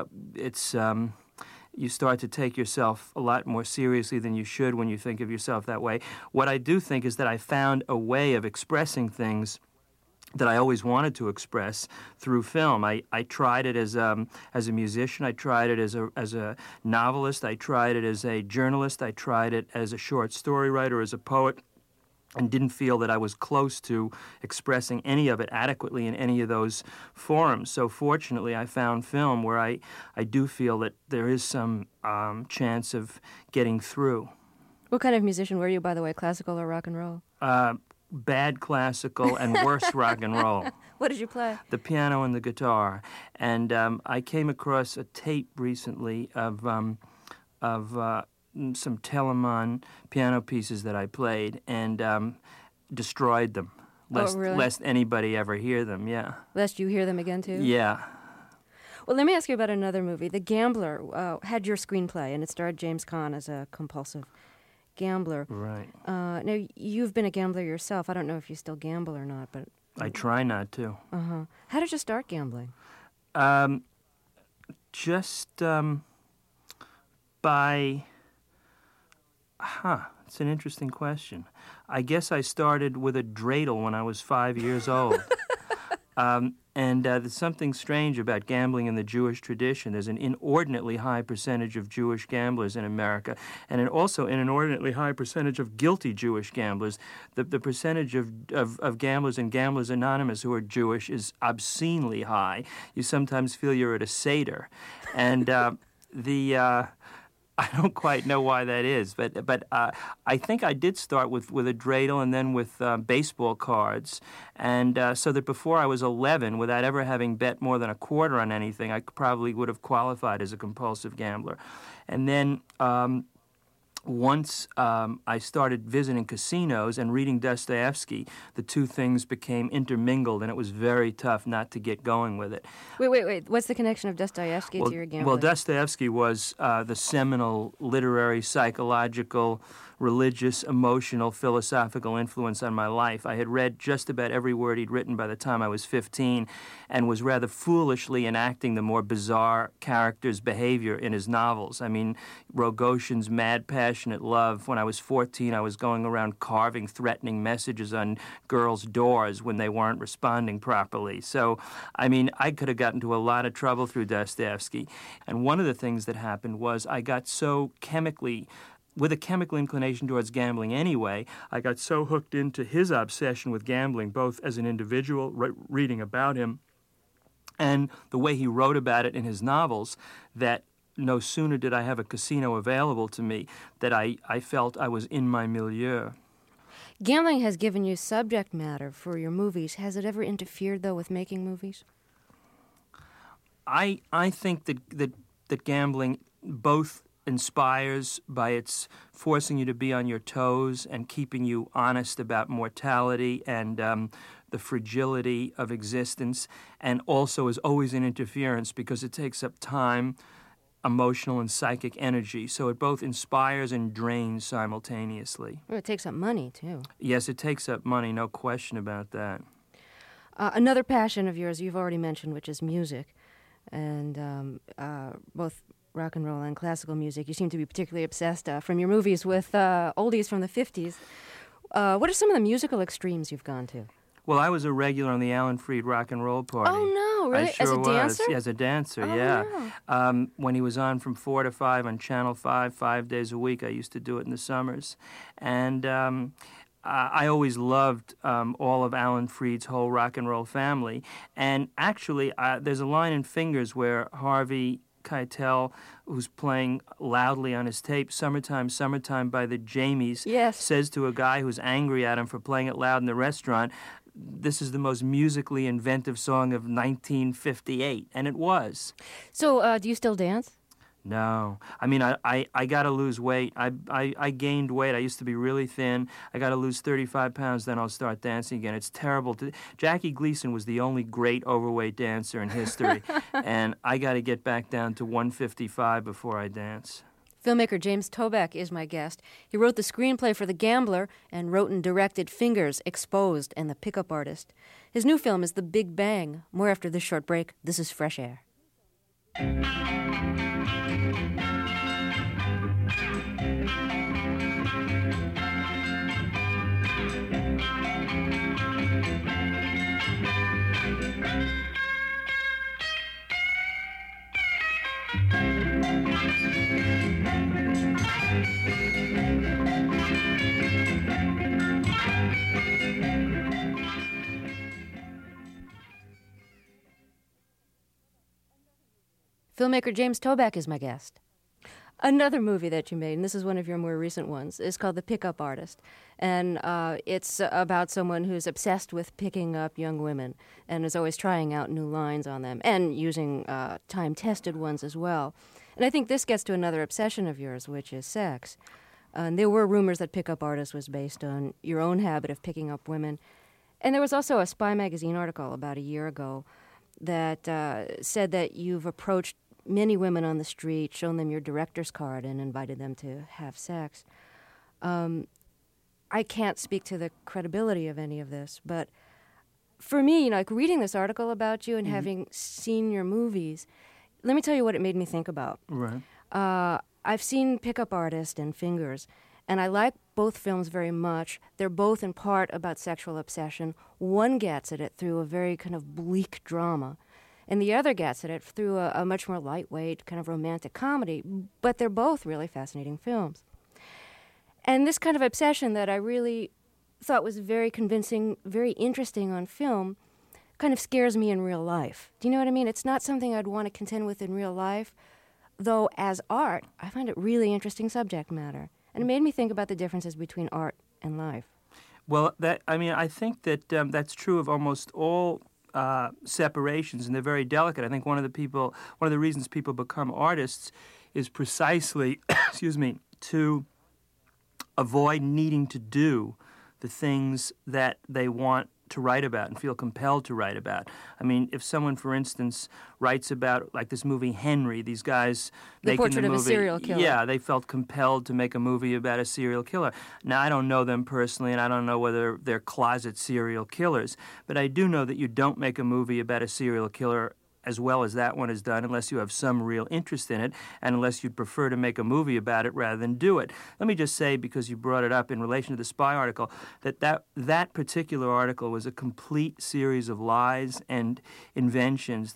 You start to take yourself a lot more seriously than you should when you think of yourself that way. What I do think is that I found a way of expressing things that I always wanted to express through film. I tried it as a musician. I tried it as a novelist. I tried it as a journalist. I tried it as a short story writer, as a poet, and didn't feel that I was close to expressing any of it adequately in any of those forums. So fortunately, I found film where I do feel that there is some chance of getting through. What kind of musician were you, by the way, classical or rock and roll? Bad classical and worse rock and roll. What did you play? The piano and the guitar. And I came across a tape recently of some Telemann piano pieces that I played and destroyed them. Lest anybody ever hear them, yeah. Lest you hear them again, too? Yeah. Well, let me ask you about another movie. The Gambler had your screenplay, and it starred James Caan as a compulsive gambler. Right. Now, you've been a gambler yourself. I don't know if you still gamble or not, but... I try not to. Uh-huh. How did you start gambling? It's an interesting question. I guess I started with a dreidel when I was 5 years old. There's something strange about gambling in the Jewish tradition. There's an inordinately high percentage of Jewish gamblers in America, and also an inordinately high percentage of guilty Jewish gamblers. The percentage of gamblers in Gamblers Anonymous who are Jewish is obscenely high. You sometimes feel you're at a Seder. And I don't quite know why that is, but I think I did start with a dreidel and then with baseball cards, and so that before I was 11, without ever having bet more than a quarter on anything, I probably would have qualified as a compulsive gambler. And then once I started visiting casinos and reading Dostoevsky, the two things became intermingled, and it was very tough not to get going with it. Wait. What's the connection of Dostoevsky to your gambling? Well, Dostoevsky was the seminal literary, psychological, religious, emotional, philosophical influence on my life. I had read just about every word he'd written by the time I was 15 and was rather foolishly enacting the more bizarre character's behavior in his novels. I mean, Rogojin's mad, passionate love. When I was 14, I was going around carving threatening messages on girls' doors when they weren't responding properly. So, I mean, I could have gotten into a lot of trouble through Dostoevsky. And one of the things that happened was I got so with a chemical inclination towards gambling anyway, I got so hooked into his obsession with gambling, both as an individual, reading about him, and the way he wrote about it in his novels, that no sooner did I have a casino available to me that I felt I was in my milieu. Gambling has given you subject matter for your movies. Has it ever interfered, though, with making movies? I think that gambling both inspires by its forcing you to be on your toes and keeping you honest about mortality and the fragility of existence, and also is always an interference because it takes up time, emotional and psychic energy. So it both inspires and drains simultaneously. Well, it takes up money, too. Yes, it takes up money, no question about that. Another passion of yours you've already mentioned, which is music, and both rock and roll and classical music. You seem to be particularly obsessed from your movies with oldies from the 50s. What are some of the musical extremes you've gone to? Well, I was a regular on the Alan Freed Rock and Roll Party. Oh, no, really? I sure as a dancer? was. As a dancer, oh, yeah. No. When he was on from 4 to 5 on Channel 5, 5 days a week, I used to do it in the summers. And I always loved all of Alan Freed's whole rock and roll family. And actually, there's a line in Fingers where Harvey Keitel, who's playing loudly on his tape, Summertime, Summertime by the Jamies, says to a guy who's angry at him for playing it loud in the restaurant, this is the most musically inventive song of 1958, and it was. So, do you still dance? No. I mean, I got to lose weight. I gained weight. I used to be really thin. I got to lose 35 pounds, then I'll start dancing again. It's terrible. Jackie Gleason was the only great overweight dancer in history, and I got to get back down to 155 before I dance. Filmmaker James Toback is my guest. He wrote the screenplay for The Gambler and wrote and directed Fingers, Exposed, and The Pickup Artist. His new film is The Big Bang. More after this short break. This is Fresh Air. Filmmaker James Toback is my guest. Another movie that you made, and this is one of your more recent ones, is called The Pickup Artist. And it's about someone who's obsessed with picking up young women and is always trying out new lines on them and using time-tested ones as well. And I think this gets to another obsession of yours, which is sex. And there were rumors that Pickup Artist was based on your own habit of picking up women. And there was also a Spy magazine article about a year ago that said that you've approached many women on the street, shown them your director's card, and invited them to have sex. I can't speak to the credibility of any of this, but for me, like reading this article about you and having seen your movies, let me tell you what it made me think about. Right. I've seen Pickup Artist and Fingers, and I like both films very much. They're both in part about sexual obsession. One gets at it through a very kind of bleak drama, and the other gets at it through a much more lightweight kind of romantic comedy, but they're both really fascinating films. And this kind of obsession that I really thought was very convincing, very interesting on film, kind of scares me in real life. Do you know what I mean? It's not something I'd want to contend with in real life, though as art, I find it really interesting subject matter. And it made me think about the differences between art and life. Well, I think that that's true of almost all separations, and they're very delicate. I think one of the reasons people become artists is precisely, to avoid needing to do the things that they want to write about and feel compelled to write about. I mean, if someone, for instance, writes about, like this movie Henry, these guys the making portrait the movie, of a serial killer. Yeah, they felt compelled to make a movie about a serial killer. Now, I don't know them personally, and I don't know whether they're closet serial killers, but I do know that you don't make a movie about a serial killer as well as that one is done unless you have some real interest in it and unless you'd prefer to make a movie about it rather than do it. Let me just say, because you brought it up in relation to the Spy article, that particular article was a complete series of lies and inventions.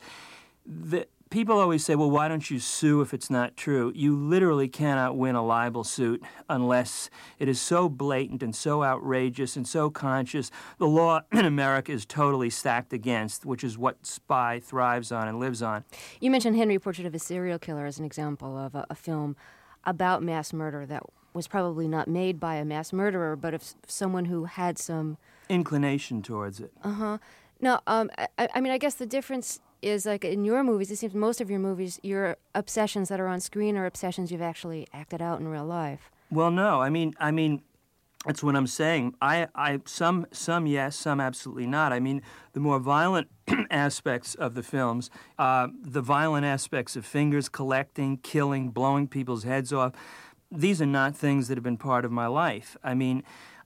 People always say, well, why don't you sue if it's not true? You literally cannot win a libel suit unless it is so blatant and so outrageous and so conscious. The law in America is totally stacked against, which is what Spy thrives on and lives on. You mentioned Henry, Portrait of a Serial Killer as an example of a film about mass murder that was probably not made by a mass murderer, but of someone who had some inclination towards it. Now, I guess the difference is, like, in your movies, it seems most of your movies, your obsessions that are on screen are obsessions you've actually acted out in real life. Well, no. I mean, that's what I'm saying. Some yes, some absolutely not. I mean, the more violent aspects of the films, the violent aspects of Fingers, collecting, killing, blowing people's heads off, these are not things that have been part of my life. I mean,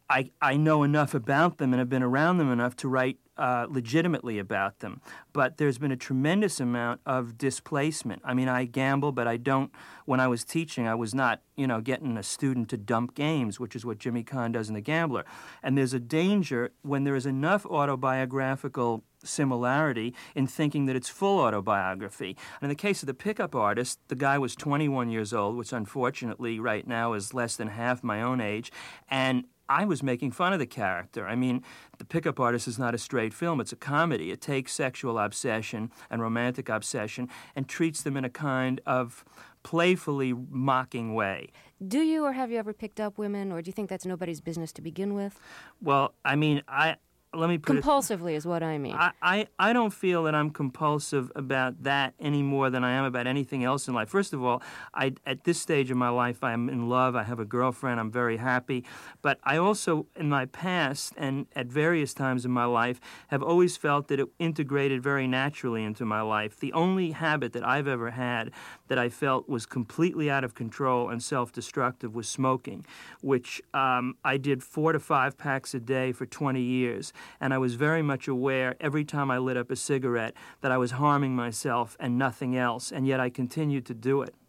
I know enough about them and have been around them enough to write legitimately about them. But there's been a tremendous amount of displacement. I mean, I gamble, but I don't. When I was teaching, I was not, getting a student to dump games, which is what Jimmy Kahn does in The Gambler. And there's a danger when there is enough autobiographical similarity in thinking that it's full autobiography. And in the case of The Pickup Artist, the guy was 21 years old, which unfortunately right now is less than half my own age, and I was making fun of the character. I mean, The Pickup Artist is not a straight film. It's a comedy. It takes sexual obsession and romantic obsession and treats them in a kind of playfully mocking way. Do you, or have you ever picked up women, or do you think that's nobody's business to begin with? Well, I mean, let me put compulsively is what I mean. I don't feel that I'm compulsive about that any more than I am about anything else in life. First of all, at this stage of my life, I'm in love. I have a girlfriend. I'm very happy. But I also, in my past and at various times in my life, have always felt that it integrated very naturally into my life. The only habit that I've ever had that I felt was completely out of control and self-destructive was smoking, which I did 4 to 5 packs a day for 20 years. And I was very much aware every time I lit up a cigarette that I was harming myself and nothing else, and yet I continued to do it.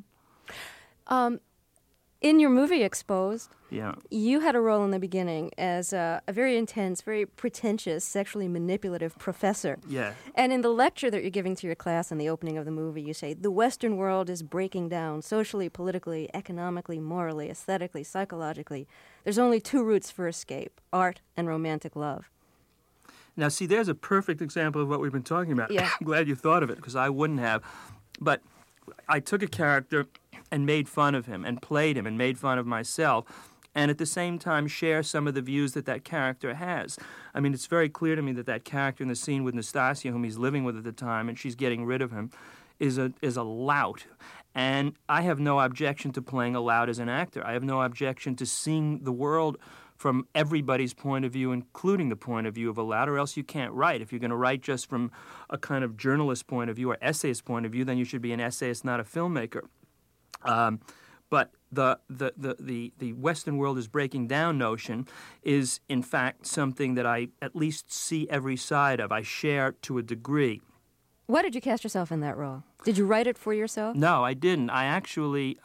In your movie Exposed, yeah, you had a role in the beginning as a very intense, very pretentious, sexually manipulative professor. Yeah. And in the lecture that you're giving to your class in the opening of the movie, you say, the Western world is breaking down socially, politically, economically, morally, aesthetically, psychologically. There's only 2 routes for escape, art and romantic love. Now, see, there's a perfect example of what we've been talking about. Yeah. I'm glad you thought of it, because I wouldn't have. But I took a character and made fun of him and played him and made fun of myself, and at the same time share some of the views that character has. I mean, it's very clear to me that character in the scene with Nastasia, whom he's living with at the time, and she's getting rid of him, is a lout. And I have no objection to playing a lout as an actor. I have no objection to seeing the world from everybody's point of view, including the point of view of a lout, or else you can't write. If you're going to write just from a kind of journalist point of view or essayist point of view, then you should be an essayist, not a filmmaker. But the Western world is breaking down notion is, in fact, something that I at least see every side of. I share to a degree. Why did you cast yourself in that role? Did you write it for yourself? No, I didn't. I actually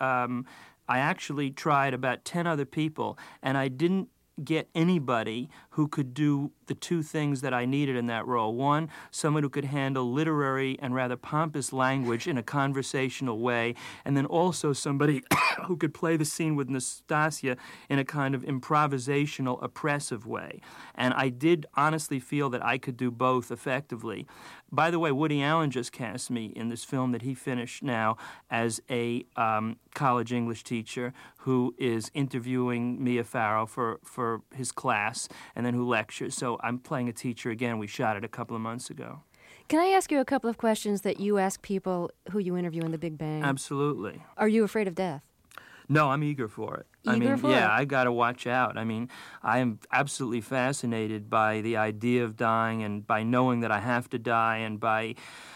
tried about 10 other people, and I didn't get anybody who could do the two things that I needed in that role. One, someone who could handle literary and rather pompous language in a conversational way, and then also somebody who could play the scene with Nastasia in a kind of improvisational, oppressive way. And I did honestly feel that I could do both effectively. By the way, Woody Allen just cast me in this film that he finished now as a college English teacher who is interviewing Mia Farrow for his class and then who lectures. So I'm playing a teacher again. We shot it a couple of months ago. Can I ask you a couple of questions that you ask people who you interview in The Big Bang? Absolutely. Are you afraid of death? No, I'm eager for it. I got to watch out. I mean, I am absolutely fascinated by the idea of dying and by knowing that I have to die and by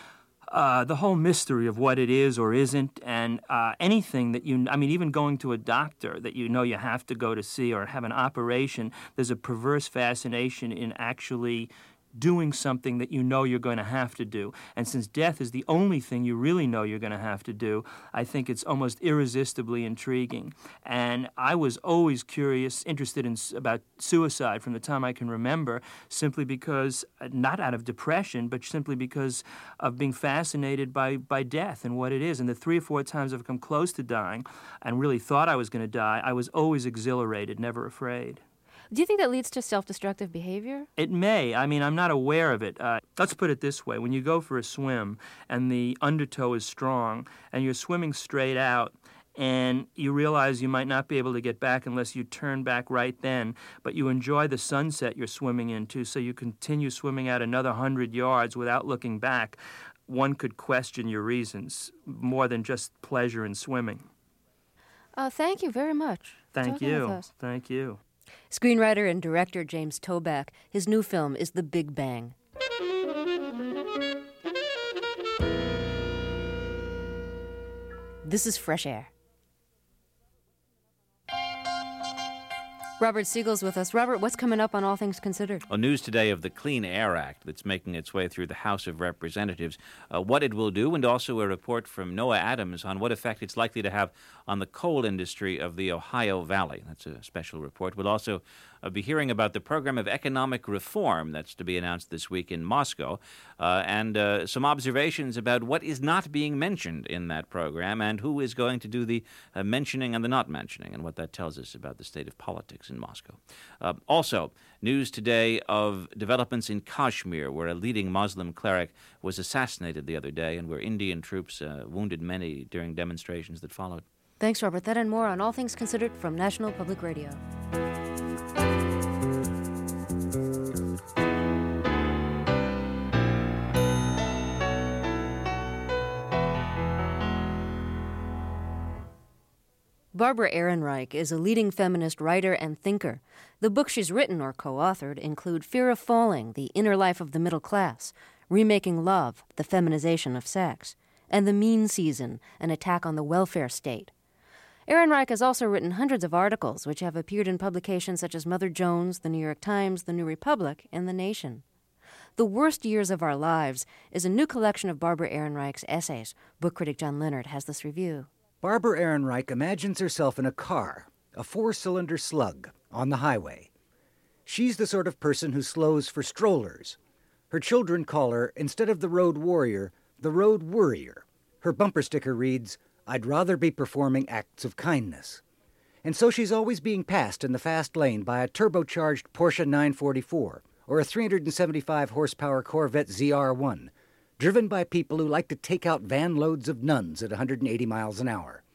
the whole mystery of what it is or isn't, and anything that even going to a doctor that you know you have to go to see or have an operation, there's a perverse fascination in actually doing something that you know you're going to have to do. And since death is the only thing you really know you're going to have to do, I think it's almost irresistibly intriguing. And I was always interested about suicide from the time I can remember, simply because, not out of depression, but simply because of being fascinated by death and what it is. And the 3 or 4 times I've come close to dying and really thought I was going to die, I was always exhilarated, never afraid. Do you think that leads to self-destructive behavior? It may. I mean, I'm not aware of it. Let's put it this way. When you go for a swim and the undertow is strong and you're swimming straight out and you realize you might not be able to get back unless you turn back right then, but you enjoy the sunset you're swimming into, so you continue swimming out another 100 yards without looking back, one could question your reasons more than just pleasure in swimming. Thank you very much. Thank you. Thank you. Screenwriter and director James Toback. His new film is The Big Bang. This is Fresh Air. Robert Siegel's with us. Robert, what's coming up on All Things Considered? Well, news today of the Clean Air Act that's making its way through the House of Representatives, what it will do, and also a report from Noah Adams on what effect it's likely to have on the coal industry of the Ohio Valley. That's a special report. We'll also be hearing about the program of economic reform that's to be announced this week in Moscow, and some observations about what is not being mentioned in that program and who is going to do the mentioning and the not mentioning, and what that tells us about the state of politics in Moscow. Also, news today of developments in Kashmir, where a leading Muslim cleric was assassinated the other day and where Indian troops wounded many during demonstrations that followed. Thanks, Robert. That and more on All Things Considered from National Public Radio. Barbara Ehrenreich is a leading feminist writer and thinker. The books she's written or co-authored include Fear of Falling, The Inner Life of the Middle Class, Remaking Love, The Feminization of Sex, and The Mean Season, An Attack on the Welfare State. Ehrenreich has also written hundreds of articles which have appeared in publications such as Mother Jones, The New York Times, The New Republic, and The Nation. The Worst Years of Our Lives is a new collection of Barbara Ehrenreich's essays. Book critic John Leonard has this review. Barbara Ehrenreich imagines herself in a car, a 4-cylinder slug, on the highway. She's the sort of person who slows for strollers. Her children call her, instead of the road warrior, the road worrier. Her bumper sticker reads, "I'd rather be performing acts of kindness." And so she's always being passed in the fast lane by a turbocharged Porsche 944 or a 375-horsepower Corvette ZR1, driven by people who like to take out van loads of nuns at 180 miles an hour.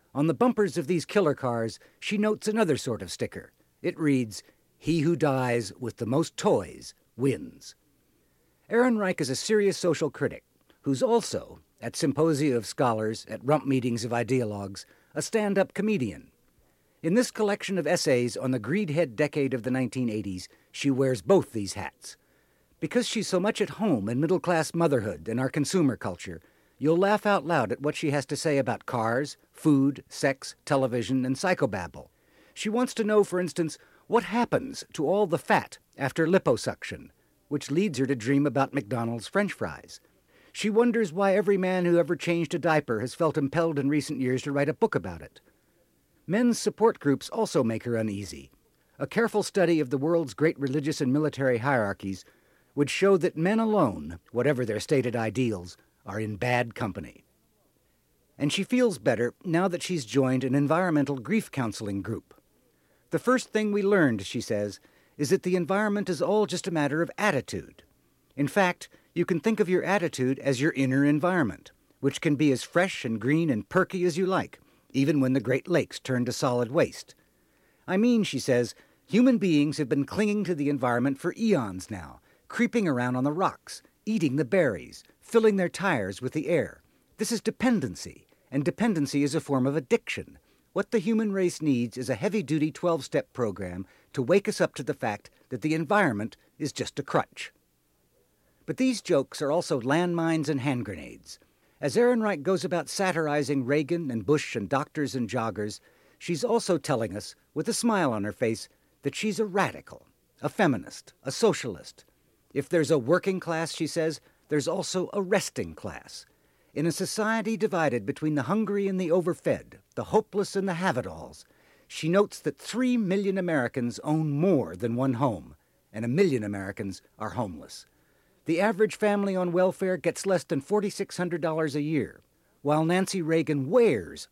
On the bumpers of these killer cars, she notes another sort of sticker. It reads, "He who dies with the most toys wins." Ehrenreich is a serious social critic who's also, at symposia of scholars, at rump meetings of ideologues, a stand-up comedian. In this collection of essays on the greedhead decade of the 1980s, she wears both these hats. Because she's so much at home in middle-class motherhood and our consumer culture, you'll laugh out loud at what she has to say about cars, food, sex, television, and psychobabble. She wants to know, for instance, what happens to all the fat after liposuction, which leads her to dream about McDonald's French fries. She wonders why every man who ever changed a diaper has felt impelled in recent years to write a book about it. Men's support groups also make her uneasy. A careful study of the world's great religious and military hierarchies would show that men alone, whatever their stated ideals, are in bad company. And she feels better now that she's joined an environmental grief counseling group. The first thing we learned, she says, is that the environment is all just a matter of attitude. In fact, you can think of your attitude as your inner environment, which can be as fresh and green and perky as you like, even when the Great Lakes turn to solid waste. I mean, she says, human beings have been clinging to the environment for eons now, creeping around on the rocks, eating the berries, filling their tires with the air. This is dependency, and dependency is a form of addiction. What the human race needs is a heavy-duty 12-step program to wake us up to the fact that the environment is just a crutch. But these jokes are also landmines and hand grenades. As Ehrenreich goes about satirizing Reagan and Bush and doctors and joggers, she's also telling us, with a smile on her face, that she's a radical, a feminist, a socialist. If there's a working class, she says, there's also a resting class. In a society divided between the hungry and the overfed, the hopeless and the have-it-alls, she notes that 3 million Americans own more than one home, and 1 million Americans are homeless. The average family on welfare gets less than $4,600 a year, while Nancy Reagan wears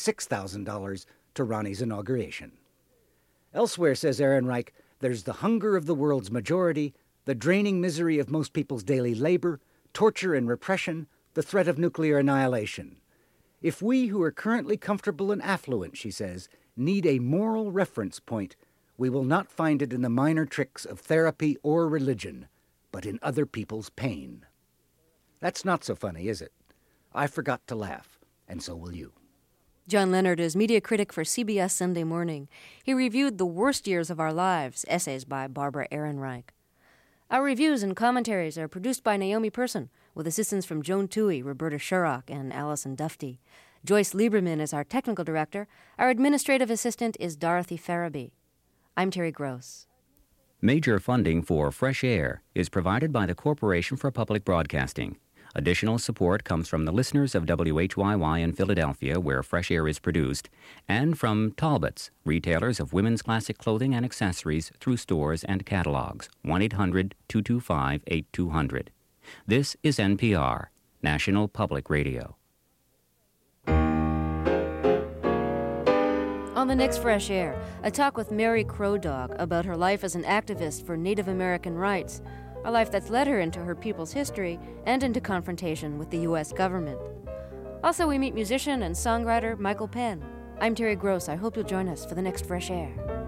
$46,000 to Ronnie's inauguration. Elsewhere, says Ehrenreich, there's the hunger of the world's majority, the draining misery of most people's daily labor, torture and repression, the threat of nuclear annihilation. If we who are currently comfortable and affluent, she says, need a moral reference point, we will not find it in the minor tricks of therapy or religion, but in other people's pain. That's not so funny, is it? I forgot to laugh, and so will you. John Leonard is media critic for CBS Sunday Morning. He reviewed The Worst Years of Our Lives, essays by Barbara Ehrenreich. Our reviews and commentaries are produced by Naomi Person, with assistance from Joan Toohey, Roberta Sherrock, and Allison Dufty. Joyce Lieberman is our technical director. Our administrative assistant is Dorothy Farabee. I'm Terry Gross. Major funding for Fresh Air is provided by the Corporation for Public Broadcasting. Additional support comes from the listeners of WHYY in Philadelphia, where Fresh Air is produced, and from Talbots, retailers of women's classic clothing and accessories through stores and catalogs. 1-800-225-8200. This is NPR, National Public Radio. On the next Fresh Air, a talk with Mary Crow Dog about her life as an activist for Native American rights, a life that's led her into her people's history and into confrontation with the U.S. government. Also, we meet musician and songwriter Michael Penn. I'm Terry Gross. I hope you'll join us for the next Fresh Air.